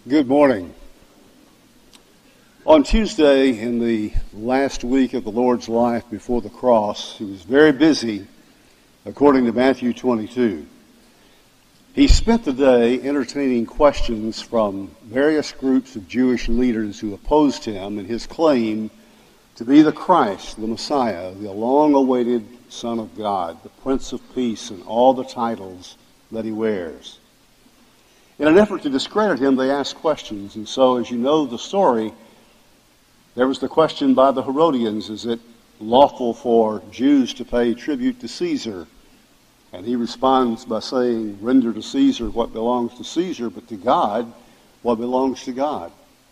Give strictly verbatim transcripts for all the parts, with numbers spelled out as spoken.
Good morning. On Tuesday, in the last week of the Lord's life before the cross, he was very busy, according to Matthew twenty-two. He spent the day entertaining questions from various groups of Jewish leaders who opposed him and his claim to be the Christ, the Messiah, the long-awaited Son of God, the Prince of Peace, and all the titles that he wears. In an effort to discredit him, they asked questions. And so, as you know the story, there was the question by the Herodians, is it lawful for Jews to pay tribute to Caesar? And he responds by saying, render to Caesar what belongs to Caesar, but to God what belongs to God.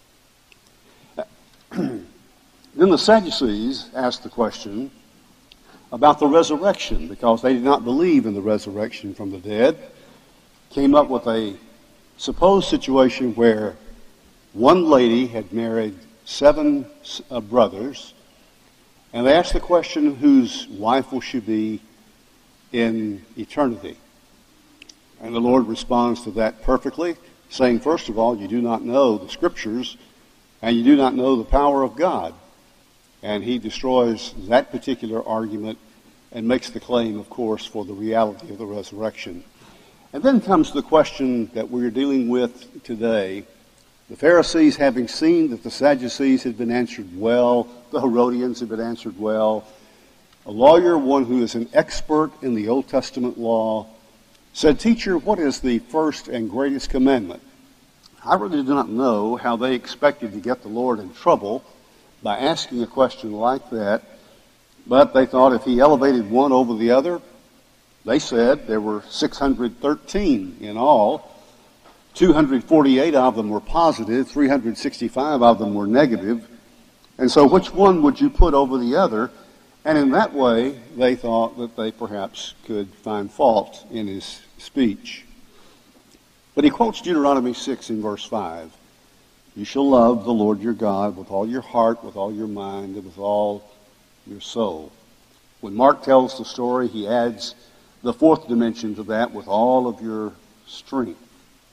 Then the Sadducees asked the question about the resurrection, because they did not believe in the resurrection from the dead, came up with a supposed situation where one lady had married seven uh, brothers, and they asked the question whose wife will she be in eternity. And the Lord responds to that perfectly, saying, first of all, you do not know the Scriptures, and you do not know the power of God. And he destroys that particular argument and makes the claim, of course, for the reality of the resurrection. And then comes the question that we're dealing with today. The Pharisees, having seen that the Sadducees had been answered well, the Herodians had been answered well, a lawyer, one who is an expert in the Old Testament law, said, Teacher, what is the first and greatest commandment? I really do not know how they expected to get the Lord in trouble by asking a question like that, but they thought if he elevated one over the other, they said there were six hundred thirteen in all. two hundred forty-eight of them were positive, three hundred sixty-five of them were negative. And so which one would you put over the other? And in that way, they thought that they perhaps could find fault in his speech. But he quotes Deuteronomy six in verse five. You shall love the Lord your God with all your heart, with all your mind, and with all your soul. When Mark tells the story, he adds the fourth dimension to that, with all of your strength.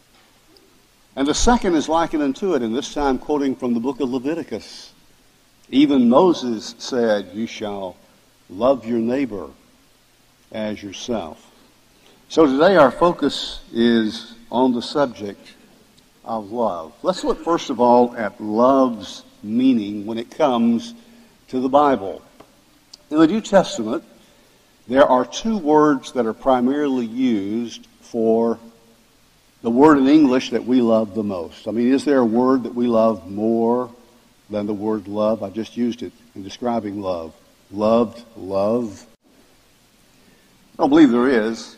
And the second is likened unto it, and this time quoting from the book of Leviticus. Even Moses said, you shall love your neighbor as yourself. So today our focus is on the subject of love. Let's look first of all at love's meaning when it comes to the Bible. In the New Testament, there are two words that are primarily used for the word in English that we love the most. I mean, is there a word that we love more than the word love? I just used it in describing love. Loved, love. I don't believe there is.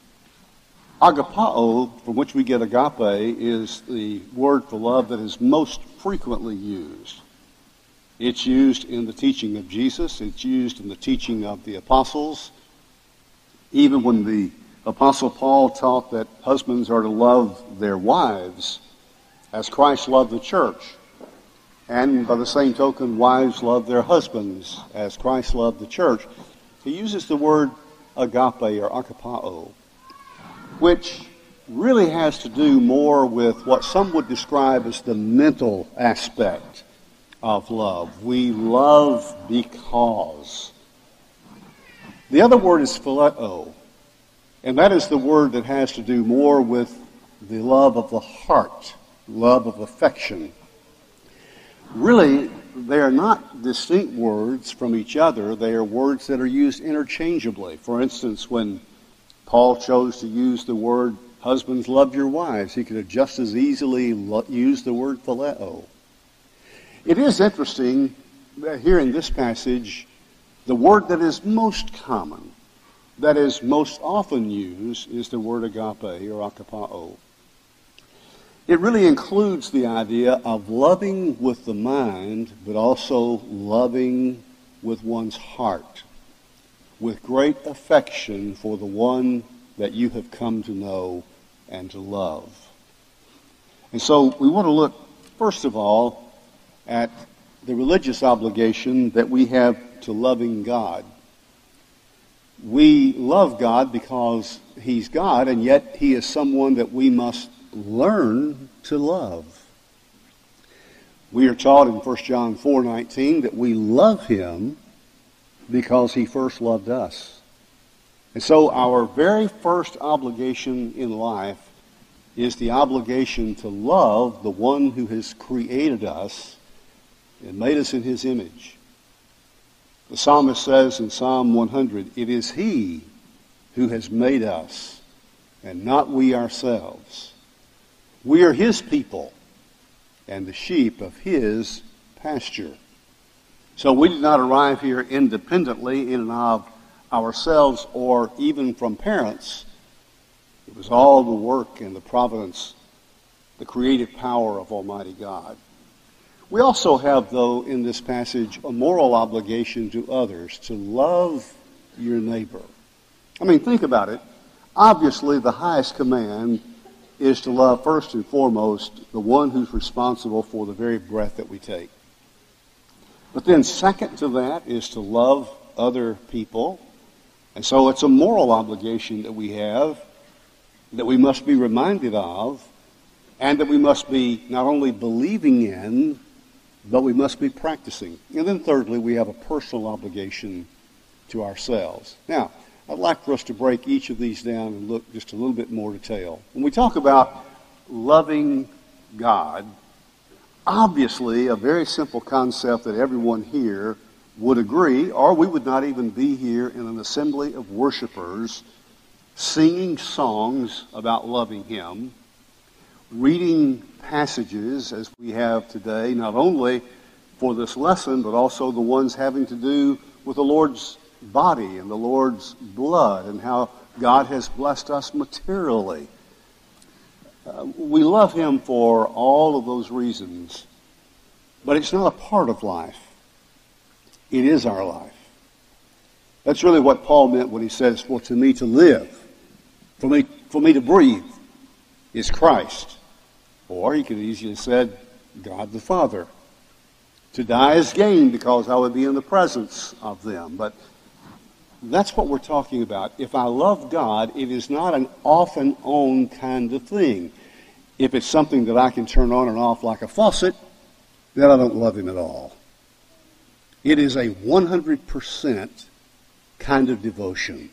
Agapao, from which we get agape, is the word for love that is most frequently used. It's used in the teaching of Jesus. It's used in the teaching of the apostles. Even when the Apostle Paul taught that husbands are to love their wives as Christ loved the church. And by the same token, wives love their husbands as Christ loved the church. He uses the word agape or agapao, which really has to do more with what some would describe as the mental aspect of love. We love because. The other word is phileo, and that is the word that has to do more with the love of the heart, love of affection. Really, they are not distinct words from each other. They are words that are used interchangeably. For instance, when Paul chose to use the word, husbands, love your wives, he could have just as easily used the word phileo. It is interesting that here in this passage, the word that is most common, that is most often used, is the word agape or agapao. It really includes the idea of loving with the mind, but also loving with one's heart, with great affection for the one that you have come to know and to love. And so we want to look, first of all, at the religious obligation that we have to loving God. We love God because He's God, and yet He is someone that we must learn to love. We are taught in First John four nineteen that we love him because he first loved us. And so our very first obligation in life is the obligation to love the one who has created us and made us in his image. The psalmist says in Psalm one hundred, "It is he who has made us, and not we ourselves. We are his people, and the sheep of his pasture." So we did not arrive here independently in and of ourselves or even from parents. It was all the work and the providence, the creative power of Almighty God. We also have, though, in this passage, a moral obligation to others, to love your neighbor. I mean, think about it. Obviously, the highest command is to love first and foremost the one who's responsible for the very breath that we take. But then second to that is to love other people. And so it's a moral obligation that we have, that we must be reminded of, and that we must be not only believing in, but we must be practicing. And then thirdly, we have a personal obligation to ourselves. Now, I'd like for us to break each of these down and look just a little bit more detail. When we talk about loving God, obviously a very simple concept that everyone here would agree, or we would not even be here in an assembly of worshipers singing songs about loving him, reading passages as we have today, not only for this lesson, but also the ones having to do with the Lord's body and the Lord's blood and how God has blessed us materially. Uh, we love him for all of those reasons, but it's not a part of life. It is our life. That's really what Paul meant when he says, "For to me to live, for me, for me to breathe, is Christ." Or he could easily have said, "God the Father. To die is gain because I would be in the presence of them." But that's what we're talking about. If I love God, it is not an off and on kind of thing. If it's something that I can turn on and off like a faucet, then I don't love him at all. It is a one hundred percent kind of devotion.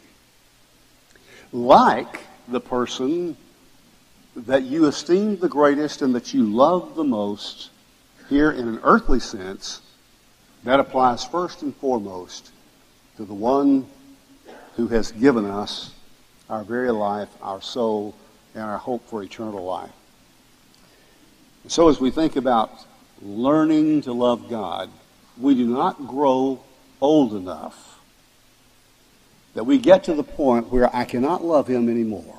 Like the person that you esteem the greatest and that you love the most, here in an earthly sense, that applies first and foremost to the one who has given us our very life, our soul, and our hope for eternal life. And so as we think about learning to love God, we do not grow old enough that we get to the point where I cannot love him anymore.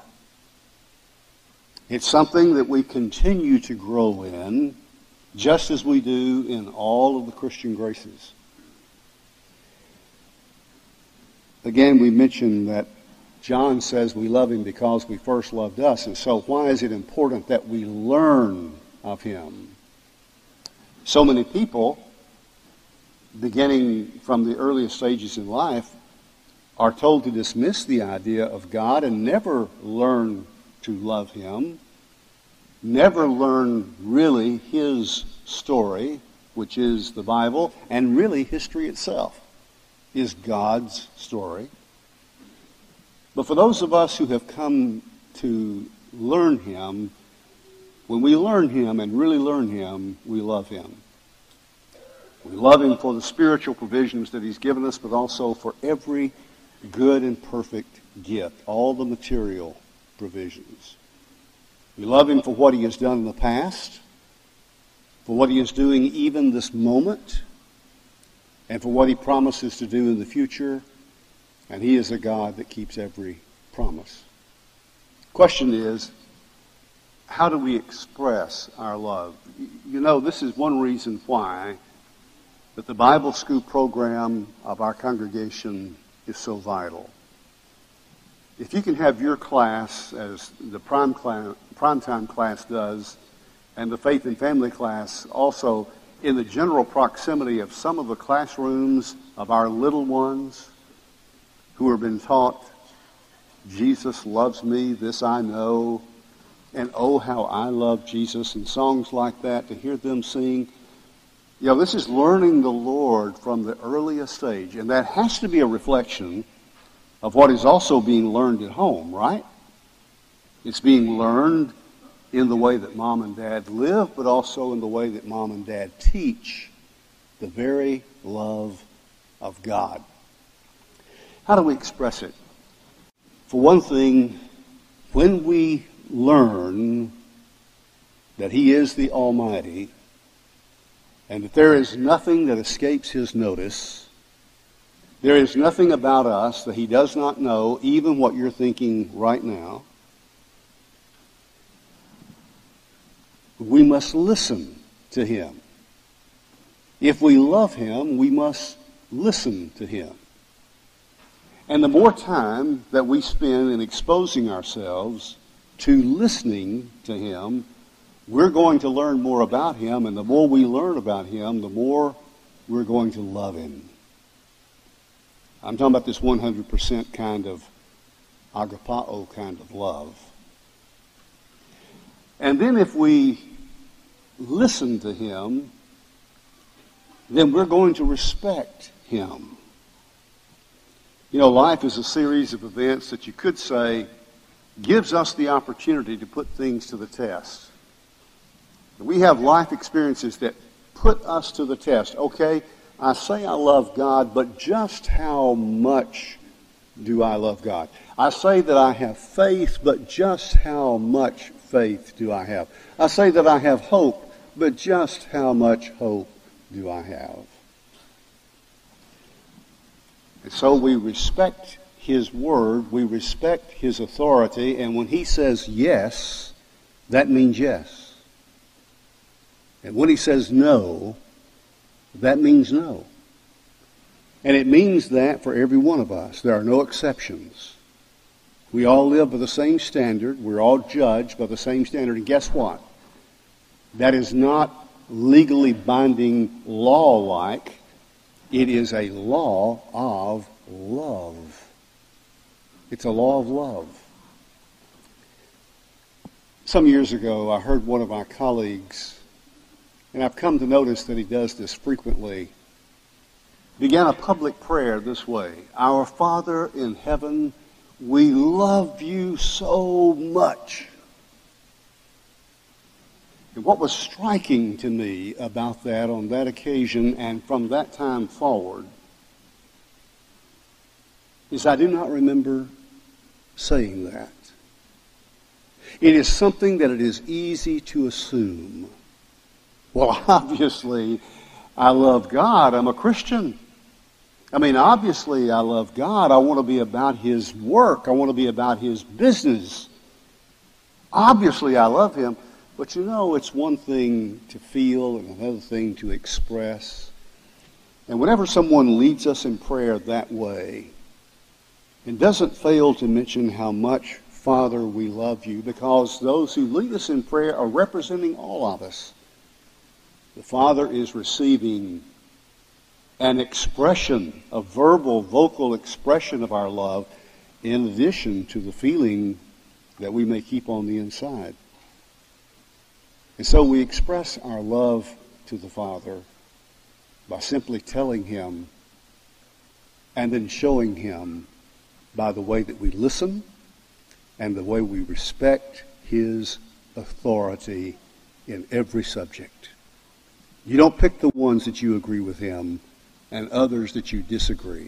It's something that we continue to grow in, just as we do in all of the Christian graces. Again, we mentioned that John says we love him because we first loved us. And so why is it important that we learn of him? So many people, beginning from the earliest stages in life, are told to dismiss the idea of God and never learn to love him, never learn really his story, which is the Bible, and really history itself is God's story. But for those of us who have come to learn him, when we learn him and really learn him, we love him. We love him for the spiritual provisions that he's given us, but also for every good and perfect gift, all the material provisions. We love him for what he has done in the past, for what he is doing even this moment, and for what he promises to do in the future. And he is a God that keeps every promise. Question is, how do we express our love? You know, this is one reason why that the Bible school program of our congregation is so vital. If you can have your class, as the prime class, primetime class does, and the faith and family class also in the general proximity of some of the classrooms of our little ones who have been taught, Jesus loves me, this I know, and oh how I love Jesus, and songs like that, to hear them sing, You know, this is learning the Lord from the earliest age, and that has to be a reflection of what is also being learned at home, right? It's being learned in the way that mom and dad live, but also in the way that mom and dad teach the very love of God. How do we express it? For one thing, when we learn that He is the Almighty and that there is nothing that escapes His notice, there is nothing about us that He does not know, even what you're thinking right now, we must listen to Him. If we love Him, we must listen to Him. And the more time that we spend in exposing ourselves to listening to Him, we're going to learn more about Him, and the more we learn about Him, the more we're going to love Him. I'm talking about this one hundred percent kind of agapao kind of love. And then if we listen to Him, then we're going to respect Him. You know, life is a series of events that you could say gives us the opportunity to put things to the test. We have life experiences that put us to the test. Okay, I say I love God, but just how much do I love God? I say that I have faith, but just how much faith do I have? I say that I have hope, but just how much hope do I have? And so we respect His Word, we respect His authority, and when He says yes, that means yes. And when He says no, that means no. And it means that for every one of us. There are no exceptions. We all live by the same standard. We're all judged by the same standard. And guess what? That is not legally binding law-like. It is a law of love. It's a law of love. Some years ago, I heard one of my colleagues, and I've come to notice that he does this frequently, began a public prayer this way: Our Father in heaven, we love you so much. And what was striking to me about that on that occasion and from that time forward is I do not remember saying that. It is something that it is easy to assume. Well, obviously, I love God. I'm a Christian. I mean, obviously, I love God. I want to be about His work. I want to be about His business. Obviously, I love Him. But you know, it's one thing to feel and another thing to express. And whenever someone leads us in prayer that way, and doesn't fail to mention how much, Father, we love you, because those who lead us in prayer are representing all of us. The Father is receiving an expression, a verbal, vocal expression of our love, in addition to the feeling that we may keep on the inside. And so we express our love to the Father by simply telling Him and then showing Him by the way that we listen and the way we respect His authority in every subject. You don't pick the ones that you agree with Him and others that you disagree.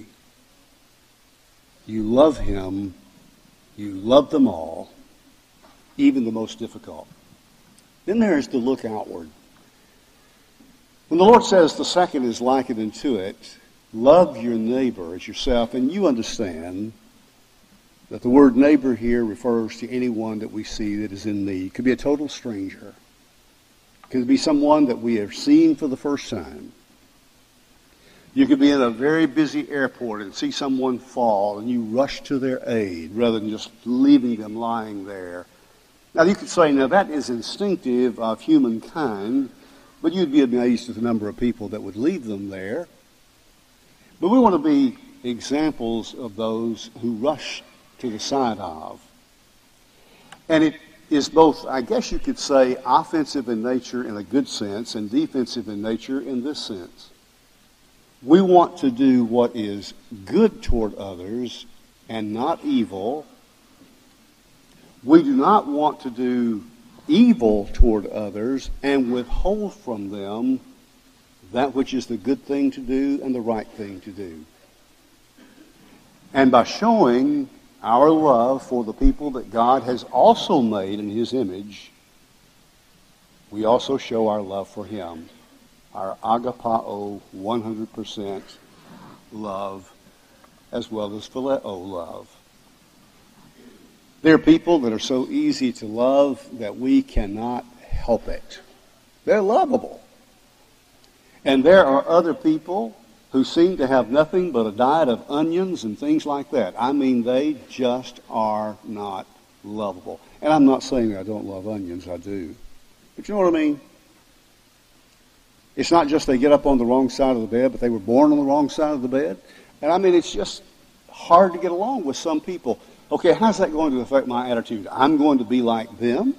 You love Him, you love them all, even the most difficult. Then there is the look outward. When the Lord says the second is likened unto it, love your neighbor as yourself, and you understand that the word neighbor here refers to anyone that we see that is in need. It could be a total stranger. It could be someone that we have seen for the first time. You could be in a very busy airport and see someone fall, and you rush to their aid rather than just leaving them lying there. Now, you could say, now, that is instinctive of humankind, but you'd be amazed at the number of people that would leave them there. But we want to be examples of those who rush to the side of. And it is both, I guess you could say, offensive in nature in a good sense and defensive in nature in this sense. We want to do what is good toward others and not evil. We do not want to do evil toward others and withhold from them that which is the good thing to do and the right thing to do. And by showing our love for the people that God has also made in His image, we also show our love for Him, our agapao, one hundred percent love, as well as phileo love. There are people that are so easy to love that we cannot help it. They're lovable. And there are other people who seem to have nothing but a diet of onions and things like that. I mean, they just are not lovable. And I'm not saying I don't love onions, I do. But you know what I mean? It's not just they get up on the wrong side of the bed, but they were born on the wrong side of the bed. And I mean, it's just hard to get along with some people. Okay, how's that going to affect my attitude? I'm going to be like them?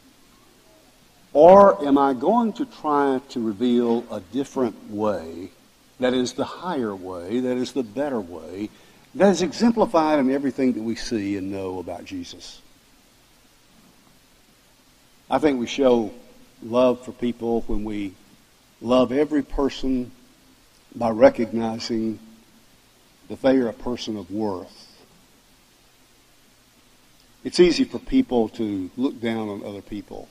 Or am I going to try to reveal a different way that is the higher way, that is the better way, that is exemplified in everything that we see and know about Jesus? I think we show love for people when we love every person by recognizing that they are a person of worth. It's easy for people to look down on other people.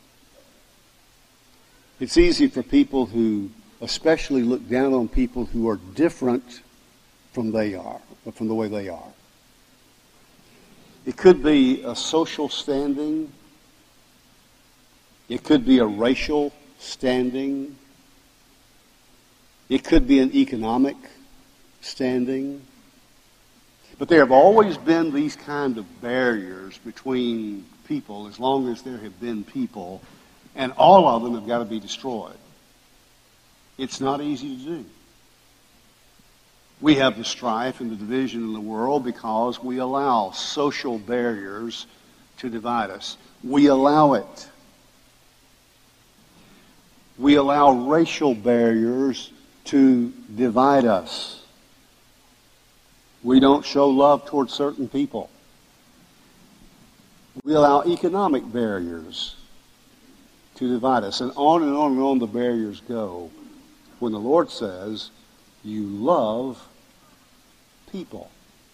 It's easy for people who especially look down on people who are different from they are, or from the way they are. It could be a social standing. It could be a racial standing. It could be an economic standing. But there have always been these kind of barriers between people as long as there have been people, and all of them have got to be destroyed. It's not easy to do. We have the strife and the division in the world because we allow social barriers to divide us. We allow it. We allow racial barriers to divide us. We don't show love towards certain people. We allow economic barriers to divide us. And on and on and on the barriers go when the Lord says, you love people.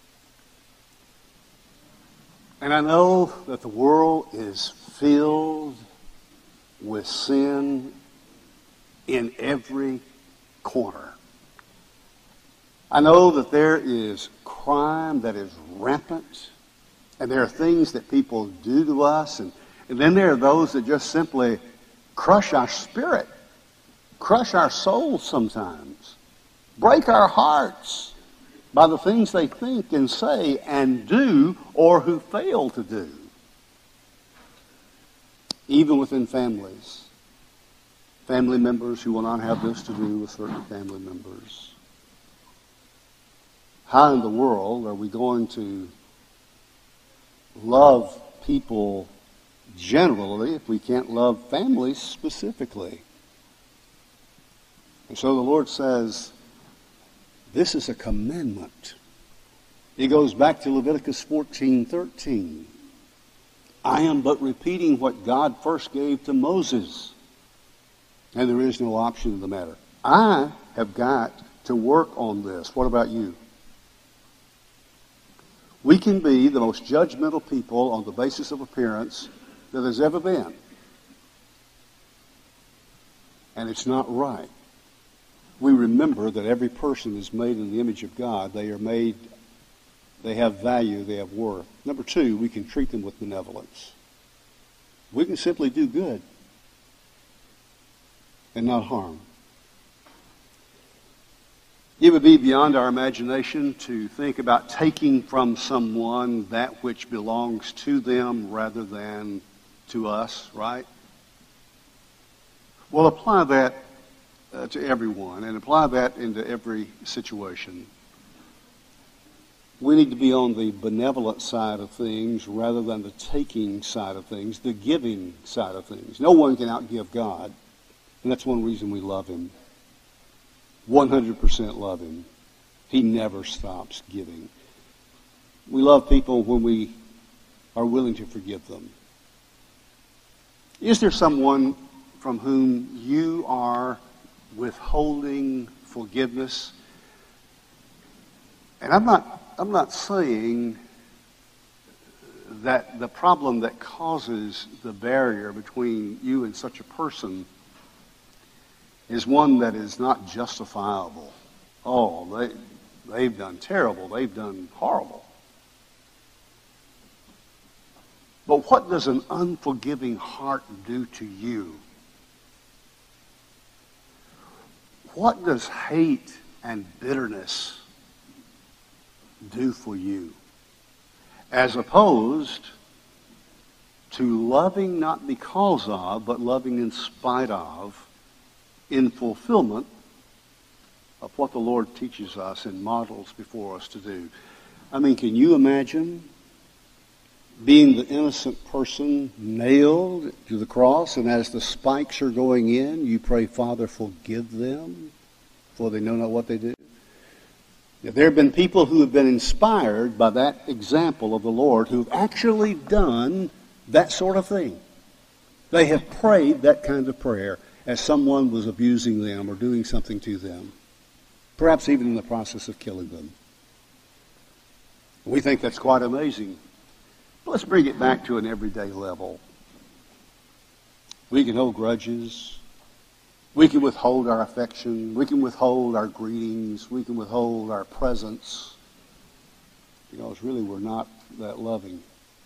And I know that the world is filled with sin in every corner. I know that there is crime that is rampant, and there are things that people do to us, and, and then there are those that just simply crush our spirit, crush our souls sometimes, break our hearts by the things they think and say and do, or who fail to do. Even within families. Family members who will not have this to do with certain family members. How in the world are we going to love people generally if we can't love families specifically? And so the Lord says, this is a commandment. He goes back to Leviticus fourteen thirteen. I am but repeating what God first gave to Moses. And there is no option in the matter. I have got to work on this. What about you? We can be the most judgmental people on the basis of appearance that there's ever been. And it's not right. We remember that every person is made in the image of God. They are made, they have value, they have worth. Number two, we can treat them with benevolence. We can simply do good and not harm. It would be beyond our imagination to think about taking from someone that which belongs to them rather than to us, right? Well, apply that uh, to everyone and apply that into every situation. We need to be on the benevolent side of things rather than the taking side of things, the giving side of things. No one can outgive God, and that's one reason we love him. one hundred percent love him. He never stops giving. We love people when we are willing to forgive them. Is there someone from whom you are withholding forgiveness? And I'm not I'm not saying that the problem that causes the barrier between you and such a person is one that is not justifiable. Oh, they, they've done terrible. They've done horrible. But what does an unforgiving heart do to you? What does hate and bitterness do for you? As opposed to loving not because of, but loving in spite of, in fulfillment of what the Lord teaches us and models before us to do. I mean, can you imagine being the innocent person nailed to the cross, and as the spikes are going in, you pray, Father, forgive them, for they know not what they do? There have been people who have been inspired by that example of the Lord who've actually done that sort of thing. They have prayed that kind of prayer as someone was abusing them or doing something to them, perhaps even in the process of killing them. We think that's quite amazing. But let's bring it back to an everyday level. We can hold grudges. We can withhold our affection. We can withhold our greetings. We can withhold our presence. Because really we're not that loving.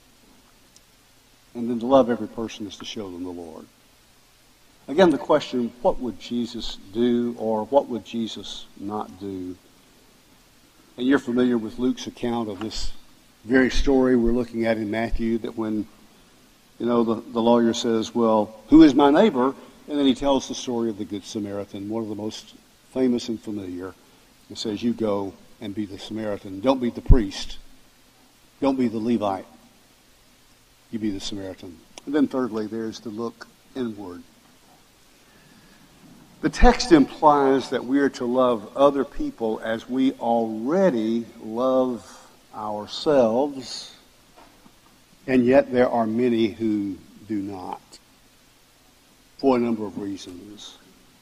And then to love every person is to show them the Lord. Again, the question, what would Jesus do or what would Jesus not do? And you're familiar with Luke's account of this very story we're looking at in Matthew, that when, you know, the, the lawyer says, well, who is my neighbor? And then he tells the story of the Good Samaritan, one of the most famous and familiar. He says, you go and be the Samaritan. Don't be the priest. Don't be the Levite. You be the Samaritan. And then thirdly, there's to look inward. The text implies that we are to love other people as we already love ourselves, and yet there are many who do not, for a number of reasons.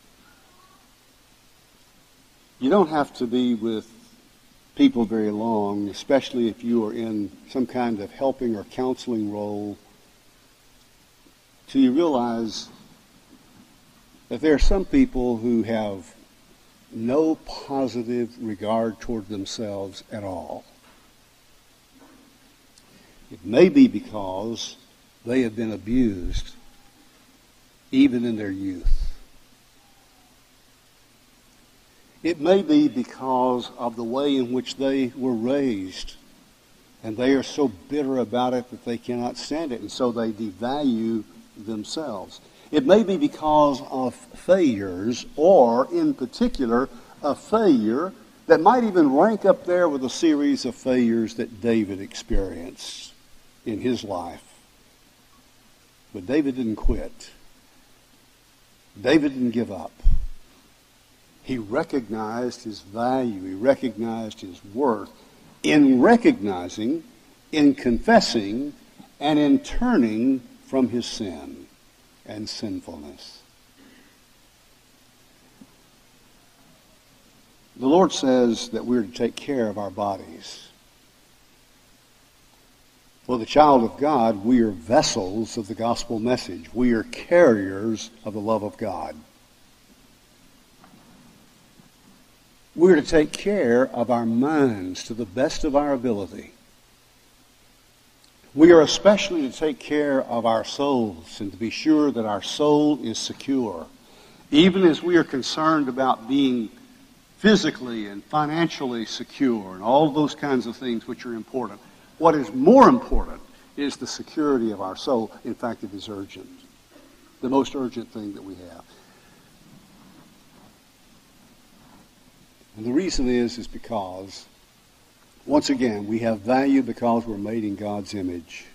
You don't have to be with people very long, especially if you are in some kind of helping or counseling role, till you realize that there are some people who have no positive regard toward themselves at all. It may be because they have been abused even in their youth. It may be because of the way in which they were raised, and they are so bitter about it that they cannot stand it, and so they devalue themselves. It may be because of failures, or in particular, a failure that might even rank up there with a series of failures that David experienced in his life. But David didn't quit. David didn't give up. He recognized his value. He recognized his worth in recognizing, in confessing, and in turning from his sin and sinfulness. The Lord says that we're to take care of our bodies. For the child of God, we are vessels of the gospel message. We are carriers of the love of God. We're to take care of our minds to the best of our ability. We are especially to take care of our souls and to be sure that our soul is secure. Even as we are concerned about being physically and financially secure and all those kinds of things which are important, what is more important is the security of our soul. In fact, it is urgent. The most urgent thing that we have. And the reason is, is because Once again, we have value because we're made in God's image.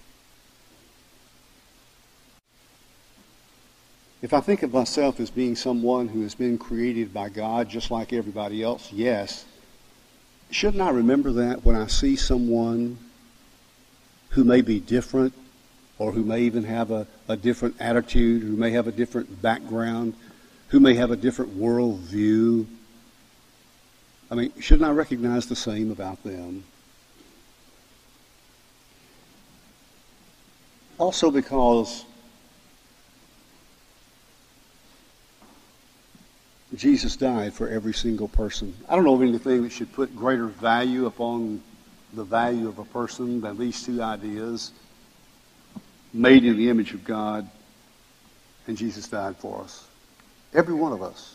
If I think of myself as being someone who has been created by God just like everybody else, yes. Shouldn't I remember that when I see someone who may be different or who may even have a, a different attitude, who may have a different background, who may have a different worldview? I mean, shouldn't I recognize the same about them? Also because Jesus died for every single person. I don't know of anything that should put greater value upon the value of a person than these two ideas. Made in the image of God, and Jesus died for us. Every one of us.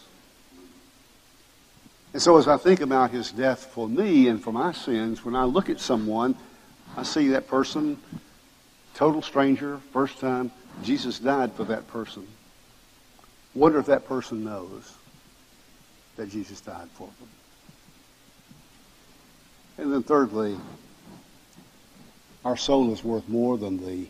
And so as I think about his death for me and for my sins, when I look at someone, I see that person, total stranger, first time, Jesus died for that person. Wonder if that person knows that Jesus died for them. And then thirdly, our soul is worth more than the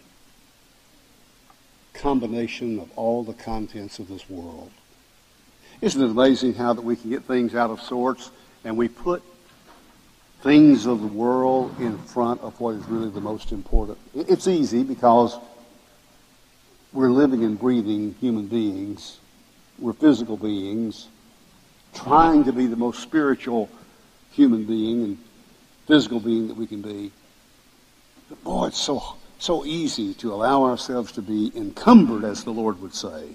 combination of all the contents of this world. Isn't it amazing how that we can get things out of sorts and we put things of the world in front of what is really the most important? It's easy because we're living and breathing human beings. We're physical beings trying to be the most spiritual human being and physical being that we can be. But boy, it's so so easy to allow ourselves to be encumbered, as the Lord would say,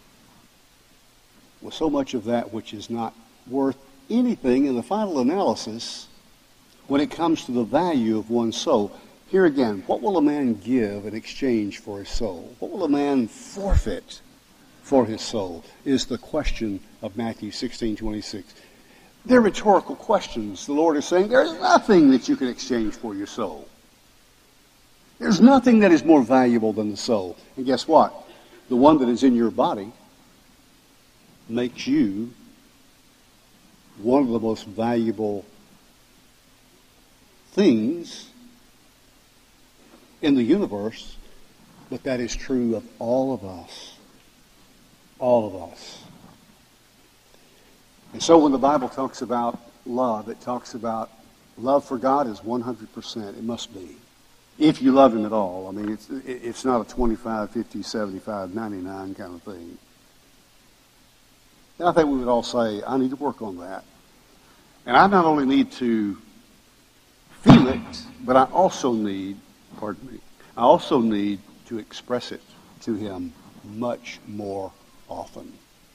with so much of that which is not worth anything in the final analysis when it comes to the value of one's soul. Here again, what will a man give in exchange for his soul? What will a man forfeit for his soul is the question of Matthew sixteen twenty-six. They're rhetorical questions. The Lord is saying there's nothing that you can exchange for your soul. There's nothing that is more valuable than the soul. And guess what? The one that is in your body makes you one of the most valuable things in the universe, but that is true of all of us. All of us. And so when the Bible talks about love, it talks about love for God is one hundred percent. It must be. If you love him at all. I mean, it's, it's not a twenty-five, fifty, seventy-five, ninety-nine kind of thing. And I think we would all say, I need to work on that. And I not only need to feel it, but I also need, pardon me, I also need to express it to him much more often.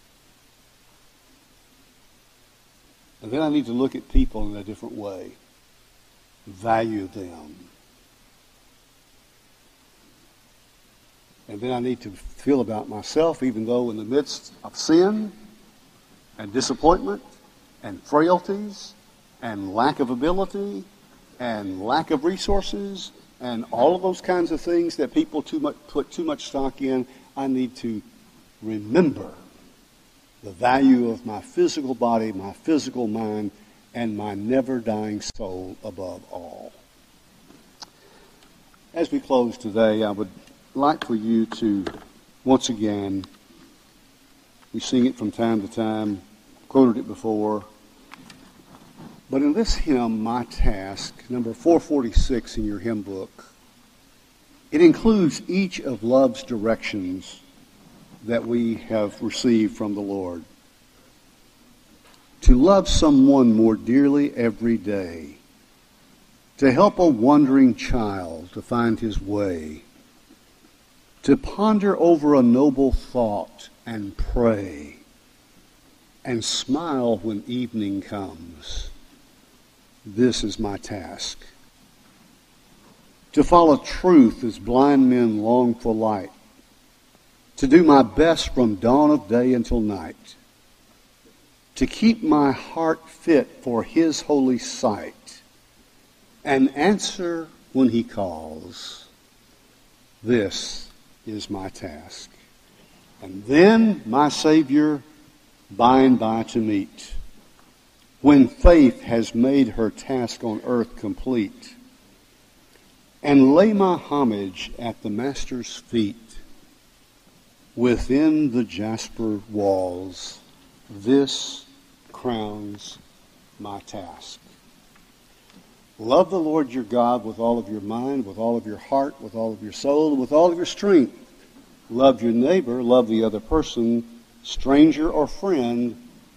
And then I need to look at people in a different way, value them. And then I need to feel about myself, even though in the midst of sin and disappointment and frailties and lack of ability and lack of resources and all of those kinds of things that people too much, put too much stock in, I need to remember the value of my physical body, my physical mind, and my never-dying soul above all. As we close today, I would like for you to, once again, we sing it from time to time, quoted it before, but in this hymn, My Task, number four forty-six in your hymn book, it includes each of love's directions that we have received from the Lord. To love someone more dearly every day, to help a wandering child to find his way, to ponder over a noble thought and pray, and smile when evening comes. This is my task. To follow truth as blind men long for light, to do my best from dawn of day until night, to keep my heart fit for his holy sight, and answer when he calls. This is my task. And then my Savior by and by to meet, when faith has made her task on earth complete, and lay my homage at the Master's feet, within the jasper walls, this crowns my task. Love the Lord your God with all of your mind, with all of your heart, with all of your soul, and with all of your strength. Love your neighbor, love the other person, stranger or friend,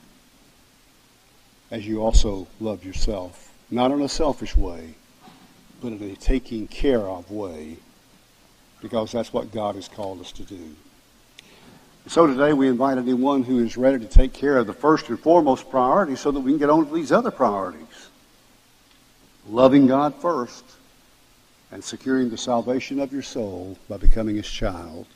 as you also love yourself. Not in a selfish way, but in a taking care of way, because that's what God has called us to do. So today we invite anyone who is ready to take care of the first and foremost priority so that we can get on to these other priorities. Loving God first and securing the salvation of your soul by becoming His child.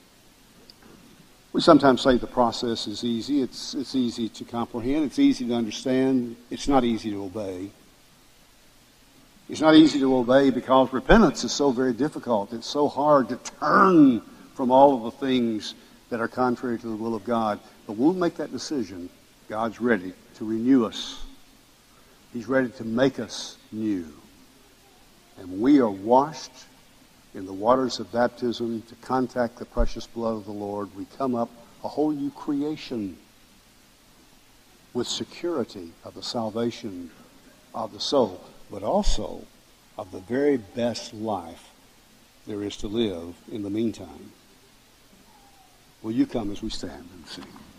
We sometimes say the process is easy. It's, it's easy to comprehend. It's easy to understand. It's not easy to obey. It's not easy to obey because repentance is so very difficult. It's so hard to turn from all of the things that are contrary to the will of God. But we'll make that decision. God's ready to renew us. He's ready to make us new. And we are washed in the waters of baptism to contact the precious blood of the Lord. We come up a whole new creation with security of the salvation of the soul, but also of the very best life there is to live in the meantime. Will you come as we stand and sing?